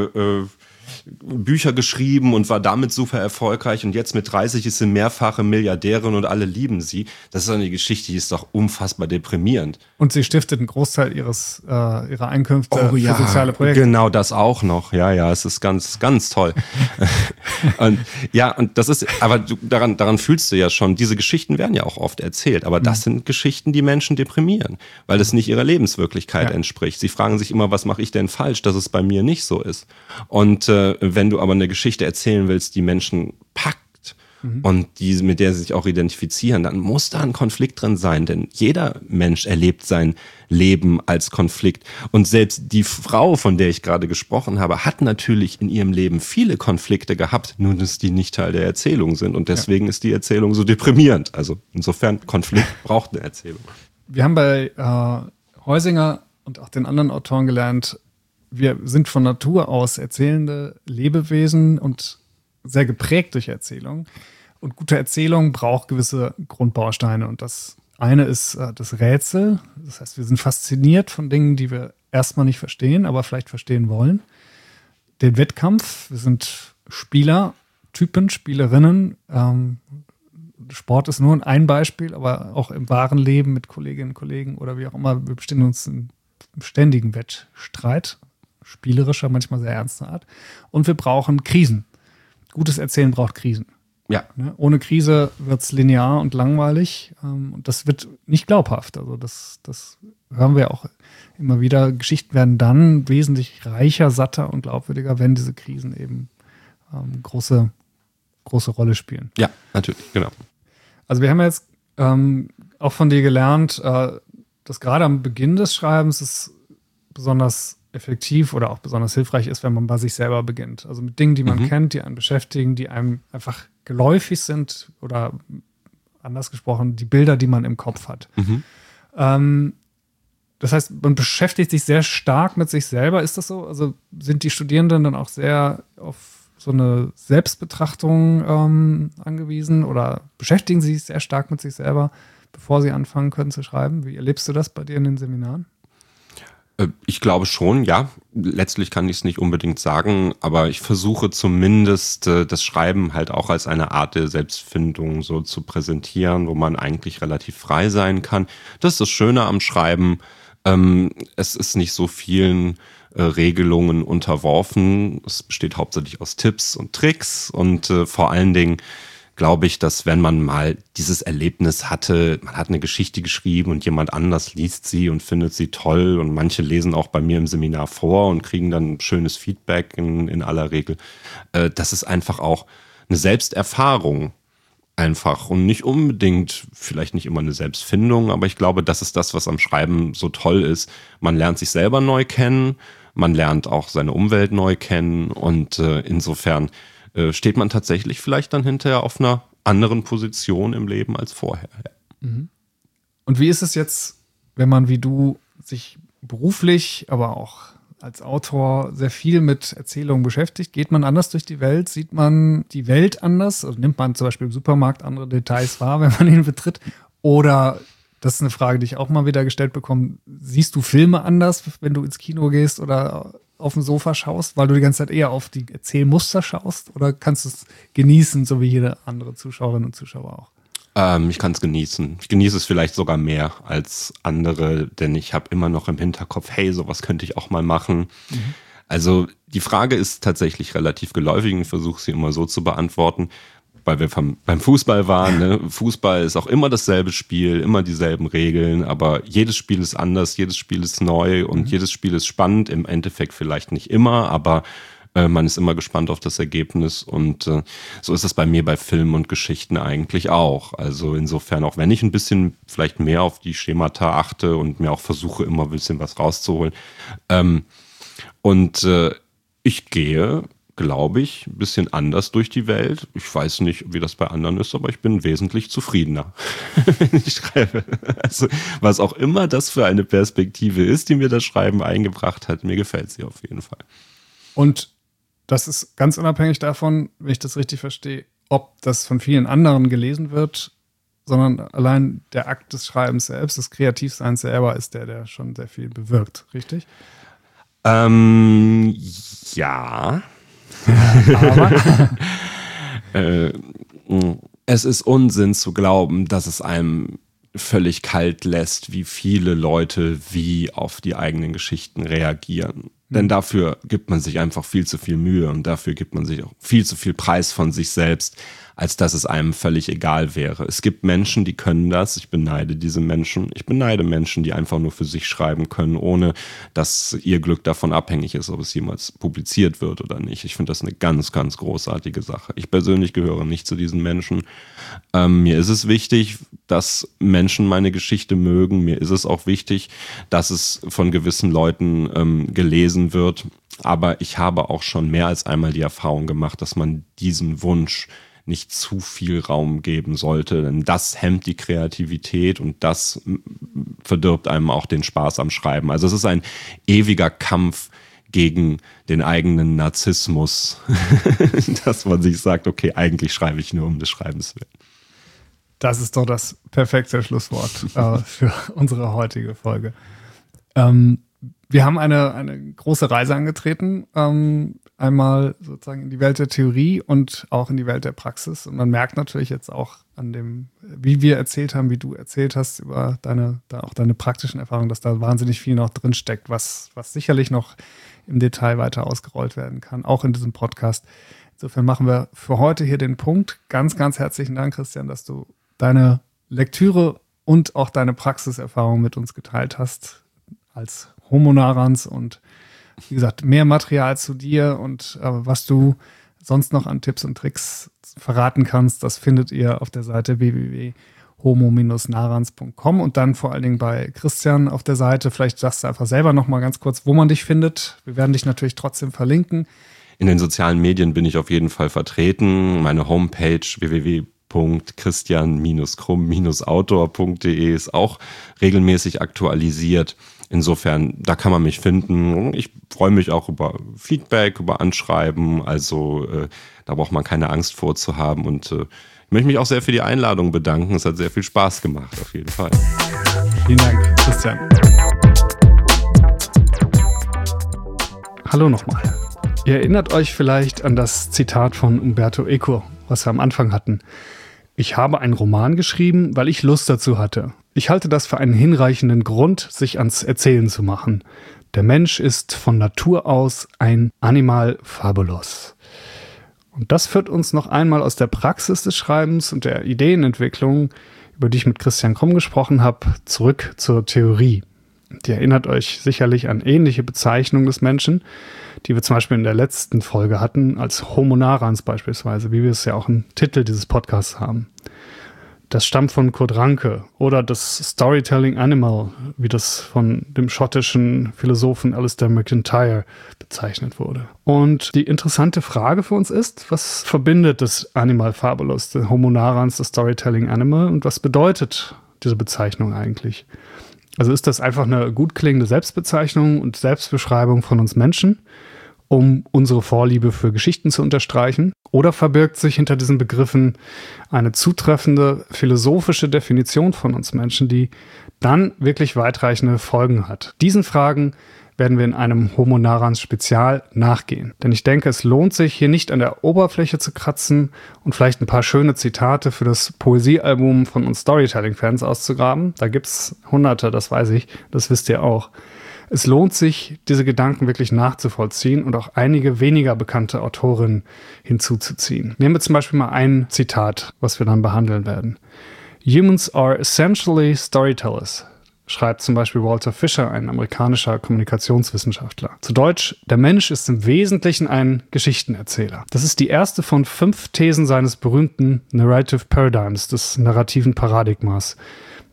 S4: Bücher geschrieben und war damit super erfolgreich und jetzt mit 30 ist sie mehrfache Milliardärin und alle lieben sie. Das ist eine Geschichte, die ist doch unfassbar deprimierend. Und
S2: sie stiftet einen Großteil ihrer Einkünfte für soziale Projekte.
S4: Genau, das auch noch. Ja, es ist ganz, ganz toll. Und das ist, aber daran fühlst du ja schon, diese Geschichten werden ja auch oft erzählt, aber das sind Geschichten, die Menschen deprimieren, weil das nicht ihrer Lebenswirklichkeit entspricht. Sie fragen sich immer, was mache ich denn falsch, dass es bei mir nicht so ist. Und wenn du aber eine Geschichte erzählen willst, die Menschen packt und mit der sie sich auch identifizieren, dann muss da ein Konflikt drin sein, denn jeder Mensch erlebt sein Leben als Konflikt. Und selbst die Frau, von der ich gerade gesprochen habe, hat natürlich in ihrem Leben viele Konflikte gehabt, nur dass die nicht Teil der Erzählung sind. Und deswegen ist die Erzählung so deprimierend. Also insofern, Konflikt braucht eine Erzählung.
S2: Wir haben bei Heusinger und auch den anderen Autoren gelernt, wir sind von Natur aus erzählende Lebewesen und sehr geprägt durch Erzählung. Und gute Erzählung braucht gewisse Grundbausteine. Und das eine ist das Rätsel. Das heißt, wir sind fasziniert von Dingen, die wir erstmal nicht verstehen, aber vielleicht verstehen wollen. Den Wettkampf. Wir sind Spielertypen, Spielerinnen. Sport ist nur ein Beispiel, aber auch im wahren Leben mit Kolleginnen und Kollegen oder wie auch immer. Wir befinden uns im ständigen Wettstreit. Spielerischer, manchmal sehr ernster Art. Und wir brauchen Krisen. Gutes Erzählen braucht Krisen.
S4: Ja.
S2: Ohne Krise wird es linear und langweilig. Und das wird nicht glaubhaft. Also das hören wir auch immer wieder. Geschichten werden dann wesentlich reicher, satter und glaubwürdiger, wenn diese Krisen eben große Rolle spielen.
S4: Ja, natürlich, genau.
S2: Also wir haben jetzt auch von dir gelernt, dass gerade am Beginn des Schreibens es besonders effektiv oder auch besonders hilfreich ist, wenn man bei sich selber beginnt. Also mit Dingen, die man kennt, die einen beschäftigen, die einem einfach geläufig sind oder anders gesprochen, die Bilder, die man im Kopf hat. Das heißt, man beschäftigt sich sehr stark mit sich selber. Ist das so? Also sind die Studierenden dann auch sehr auf so eine Selbstbetrachtung angewiesen oder beschäftigen sie sich sehr stark mit sich selber, bevor sie anfangen können zu schreiben? Wie erlebst du das bei dir in den Seminaren?
S4: Ich glaube schon, ja. Letztlich kann ich es nicht unbedingt sagen, aber ich versuche zumindest das Schreiben halt auch als eine Art der Selbstfindung so zu präsentieren, wo man eigentlich relativ frei sein kann. Das ist das Schöne am Schreiben. Es ist nicht so vielen Regelungen unterworfen. Es besteht hauptsächlich aus Tipps und Tricks und vor allen Dingen glaube ich, dass wenn man mal dieses Erlebnis hatte, man hat eine Geschichte geschrieben und jemand anders liest sie und findet sie toll und manche lesen auch bei mir im Seminar vor und kriegen dann schönes Feedback in aller Regel. Das ist einfach auch eine Selbsterfahrung einfach und nicht unbedingt, vielleicht nicht immer eine Selbstfindung, aber ich glaube, das ist das, was am Schreiben so toll ist. Man lernt sich selber neu kennen, man lernt auch seine Umwelt neu kennen und insofern steht man tatsächlich vielleicht dann hinterher auf einer anderen Position im Leben als vorher. Ja.
S2: Und wie ist es jetzt, wenn man wie du sich beruflich, aber auch als Autor sehr viel mit Erzählungen beschäftigt? Geht man anders durch die Welt? Sieht man die Welt anders? Also nimmt man zum Beispiel im Supermarkt andere Details wahr, wenn man ihn betritt? Oder, das ist eine Frage, die ich auch mal wieder gestellt bekomme, siehst du Filme anders, wenn du ins Kino gehst oder auf dem Sofa schaust, weil du die ganze Zeit eher auf die Erzählmuster schaust? Oder kannst du es genießen, so wie jede andere Zuschauerin und Zuschauer auch?
S4: Ich kann es genießen. Ich genieße es vielleicht sogar mehr als andere, denn ich habe immer noch im Hinterkopf, hey, sowas könnte ich auch mal machen. Also die Frage ist tatsächlich relativ geläufig und ich versuche sie immer so zu beantworten, weil wir beim Fußball waren. Ne? Fußball ist auch immer dasselbe Spiel, immer dieselben Regeln, aber jedes Spiel ist anders, jedes Spiel ist neu und jedes Spiel ist spannend. Im Endeffekt vielleicht nicht immer, aber man ist immer gespannt auf das Ergebnis und so ist es bei mir bei Filmen und Geschichten eigentlich auch. Also insofern, auch wenn ich ein bisschen vielleicht mehr auf die Schemata achte und mir auch versuche, immer ein bisschen was rauszuholen. Ich gehe glaube ich, ein bisschen anders durch die Welt. Ich weiß nicht, wie das bei anderen ist, aber ich bin wesentlich zufriedener, wenn ich schreibe. Also, was auch immer das für eine Perspektive ist, die mir das Schreiben eingebracht hat, mir gefällt sie auf jeden Fall.
S2: Und das ist ganz unabhängig davon, wenn ich das richtig verstehe, ob das von vielen anderen gelesen wird, sondern allein der Akt des Schreibens selbst, des Kreativseins selber ist der schon sehr viel bewirkt, richtig?
S4: Ja. Aber es ist Unsinn zu glauben, dass es einem völlig kalt lässt, wie viele Leute wie auf die eigenen Geschichten reagieren. Denn dafür gibt man sich einfach viel zu viel Mühe und dafür gibt man sich auch viel zu viel Preis von sich selbst, als dass es einem völlig egal wäre. Es gibt Menschen, die können das. Ich beneide diese Menschen. Ich beneide Menschen, die einfach nur für sich schreiben können, ohne dass ihr Glück davon abhängig ist, ob es jemals publiziert wird oder nicht. Ich finde das eine ganz, ganz großartige Sache. Ich persönlich gehöre nicht zu diesen Menschen. Mir ist es wichtig, dass Menschen meine Geschichte mögen. Mir ist es auch wichtig, dass es von gewissen Leuten gelesen wird. Aber ich habe auch schon mehr als einmal die Erfahrung gemacht, dass man diesen Wunsch nicht zu viel Raum geben sollte, denn das hemmt die Kreativität und das verdirbt einem auch den Spaß am Schreiben. Also es ist ein ewiger Kampf gegen den eigenen Narzissmus, dass man sich sagt, okay, eigentlich schreibe ich nur um des Schreibens willen.
S2: Das ist doch das perfekte Schlusswort für unsere heutige Folge. Wir haben eine große Reise angetreten, einmal sozusagen in die Welt der Theorie und auch in die Welt der Praxis. Und man merkt natürlich jetzt auch an dem, wie wir erzählt haben, wie du erzählt hast über deine praktischen Erfahrungen, dass da wahnsinnig viel noch drinsteckt, was sicherlich noch im Detail weiter ausgerollt werden kann, auch in diesem Podcast. Insofern machen wir für heute hier den Punkt. Ganz, ganz herzlichen Dank, Christian, dass du deine Lektüre und auch deine Praxiserfahrung mit uns geteilt hast als Homo narans und wie gesagt, mehr Material zu dir und was du sonst noch an Tipps und Tricks verraten kannst, das findet ihr auf der Seite www.homo-narans.com und dann vor allen Dingen bei Christian auf der Seite. Vielleicht sagst du einfach selber noch mal ganz kurz, wo man dich findet. Wir werden dich natürlich trotzdem verlinken.
S4: In den sozialen Medien bin ich auf jeden Fall vertreten. Meine Homepage www.christian-krumm-autor.de ist auch regelmäßig aktualisiert. Insofern, da kann man mich finden. Ich freue mich auch über Feedback, über Anschreiben. Also da braucht man keine Angst vor zu haben. Und ich möchte mich auch sehr für die Einladung bedanken. Es hat sehr viel Spaß gemacht, auf jeden Fall.
S2: Vielen Dank, Christian. Hallo nochmal. Ihr erinnert euch vielleicht an das Zitat von Umberto Eco, was wir am Anfang hatten. Ich habe einen Roman geschrieben, weil ich Lust dazu hatte. Ich halte das für einen hinreichenden Grund, sich ans Erzählen zu machen. Der Mensch ist von Natur aus ein Animal fabulous. Und das führt uns noch einmal aus der Praxis des Schreibens und der Ideenentwicklung, über die ich mit Christian Krumm gesprochen habe, zurück zur Theorie. Die erinnert euch sicherlich an ähnliche Bezeichnungen des Menschen, die wir zum Beispiel in der letzten Folge hatten, als Homo narans beispielsweise, wie wir es ja auch im Titel dieses Podcasts haben. Das stammt von Kurt Ranke oder das Storytelling Animal, wie das von dem schottischen Philosophen Alistair MacIntyre bezeichnet wurde. Und die interessante Frage für uns ist, was verbindet das Animal Fabulous, der Homo narans, das Storytelling Animal, und was bedeutet diese Bezeichnung eigentlich? Also ist das einfach eine gut klingende Selbstbezeichnung und Selbstbeschreibung von uns Menschen, um unsere Vorliebe für Geschichten zu unterstreichen? Oder verbirgt sich hinter diesen Begriffen eine zutreffende philosophische Definition von uns Menschen, die dann wirklich weitreichende Folgen hat? Diesen Fragen werden wir in einem Homo narans Spezial nachgehen. Denn ich denke, es lohnt sich, hier nicht an der Oberfläche zu kratzen und vielleicht ein paar schöne Zitate für das Poesiealbum von uns Storytelling-Fans auszugraben. Da gibt's Hunderte, das weiß ich, das wisst ihr auch. Es lohnt sich, diese Gedanken wirklich nachzuvollziehen und auch einige weniger bekannte Autorinnen hinzuzuziehen. Nehmen wir zum Beispiel mal ein Zitat, was wir dann behandeln werden. Humans are essentially storytellers, schreibt zum Beispiel Walter Fisher, ein amerikanischer Kommunikationswissenschaftler. Zu Deutsch, der Mensch ist im Wesentlichen ein Geschichtenerzähler. Das ist die erste von 5 Thesen seines berühmten Narrative Paradigms, des narrativen Paradigmas,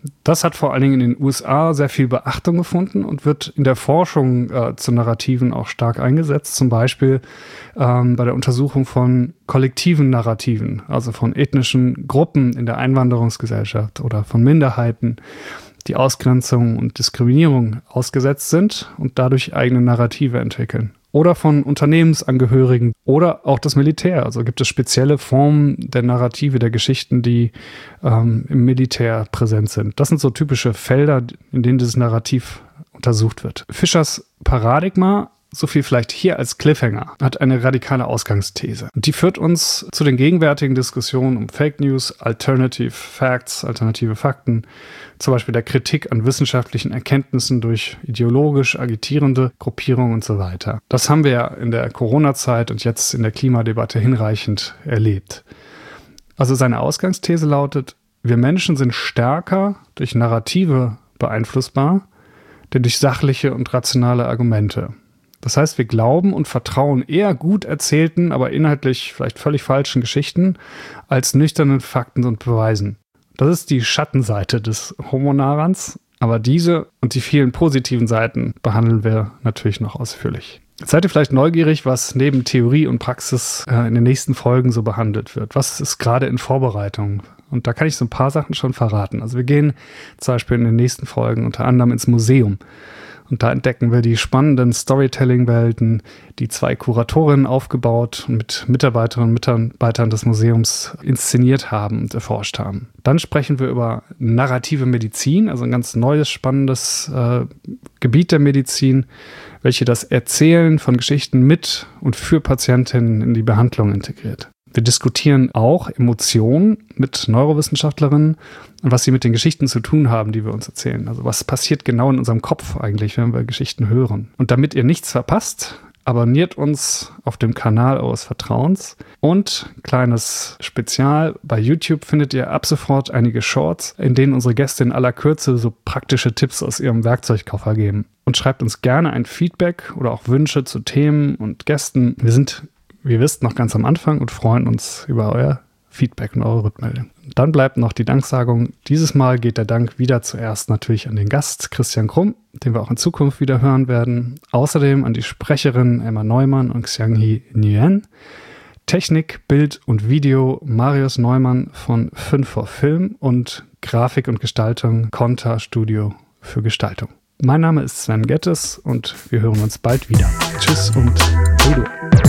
S2: Das hat vor allen Dingen in den USA sehr viel Beachtung gefunden und wird in der Forschung zu Narrativen auch stark eingesetzt. Zum Beispiel bei der Untersuchung von kollektiven Narrativen, also von ethnischen Gruppen in der Einwanderungsgesellschaft oder von Minderheiten, die Ausgrenzung und Diskriminierung ausgesetzt sind und dadurch eigene Narrative entwickeln. Oder von Unternehmensangehörigen oder auch das Militär. Also gibt es spezielle Formen der Narrative, der Geschichten, die im Militär präsent sind. Das sind so typische Felder, in denen dieses Narrativ untersucht wird. Fischers Paradigma, so viel vielleicht hier als Cliffhanger, hat eine radikale Ausgangsthese. Und die führt uns zu den gegenwärtigen Diskussionen um Fake News, Alternative Facts, alternative Fakten, zum Beispiel der Kritik an wissenschaftlichen Erkenntnissen durch ideologisch agitierende Gruppierungen und so weiter. Das haben wir ja in der Corona-Zeit und jetzt in der Klimadebatte hinreichend erlebt. Also seine Ausgangsthese lautet, wir Menschen sind stärker durch Narrative beeinflussbar, denn durch sachliche und rationale Argumente. Das heißt, wir glauben und vertrauen eher gut erzählten, aber inhaltlich vielleicht völlig falschen Geschichten als nüchternen Fakten und Beweisen. Das ist die Schattenseite des Homo-Narrans, aber diese und die vielen positiven Seiten behandeln wir natürlich noch ausführlich. Jetzt seid ihr vielleicht neugierig, was neben Theorie und Praxis in den nächsten Folgen so behandelt wird. Was ist gerade in Vorbereitung? Und da kann ich so ein paar Sachen schon verraten. Also wir gehen zum Beispiel in den nächsten Folgen unter anderem ins Museum. Und da entdecken wir die spannenden Storytelling-Welten, die 2 Kuratorinnen aufgebaut und mit Mitarbeiterinnen und Mitarbeitern des Museums inszeniert haben und erforscht haben. Dann sprechen wir über narrative Medizin, also ein ganz neues, spannendes Gebiet der Medizin, welche das Erzählen von Geschichten mit und für Patientinnen in die Behandlung integriert. Wir diskutieren auch Emotionen mit Neurowissenschaftlerinnen und was sie mit den Geschichten zu tun haben, die wir uns erzählen. Also was passiert genau in unserem Kopf eigentlich, wenn wir Geschichten hören. Und damit ihr nichts verpasst, abonniert uns auf dem Kanal eures Vertrauens. Und kleines Spezial, bei YouTube findet ihr ab sofort einige Shorts, in denen unsere Gäste in aller Kürze so praktische Tipps aus ihrem Werkzeugkoffer geben. Und schreibt uns gerne ein Feedback oder auch Wünsche zu Themen und Gästen. Wir sind, wie ihr wisst, noch ganz am Anfang und freuen uns über euer Feedback und eure Rückmeldung. Dann bleibt noch die Danksagung. Dieses Mal geht der Dank wieder zuerst natürlich an den Gast Christian Krumm, den wir auch in Zukunft wieder hören werden. Außerdem an die Sprecherin Emma Neumann und Xianghe Nguyen. Technik, Bild und Video Marius Neumann von 5 vor Film und Grafik und Gestaltung Konta Studio für Gestaltung. Mein Name ist Sven Gettes und wir hören uns bald wieder. Tschüss und Dodo.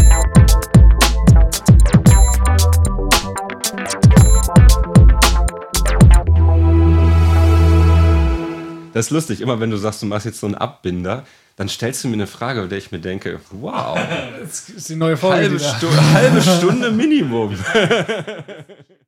S4: Das ist lustig, immer wenn du sagst, du machst jetzt so einen Abbinder, dann stellst du mir eine Frage, bei der ich mir denke, wow,
S2: das ist die neue Folge.
S4: Halbe Stunde Minimum.